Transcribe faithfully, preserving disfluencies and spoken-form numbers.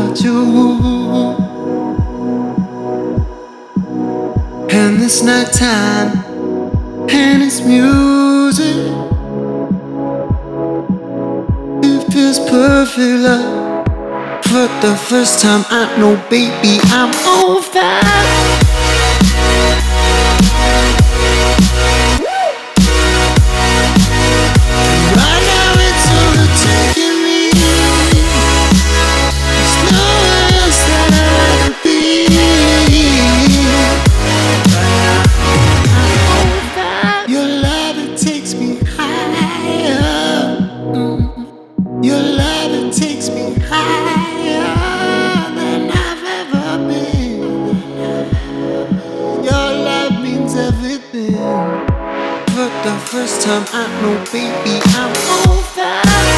about you. And it's night time, and it's music. It feels perfect, love. For the first time, I know, baby, I'm on fire. Right now it's overtaking me. There's nowhere else that I'd rather be. I'm on fire. Your love, it takes me higher. Mm. Your love, it takes me higher than I've ever been. Your love means everything. For the first time, I know, baby, I'm on fire.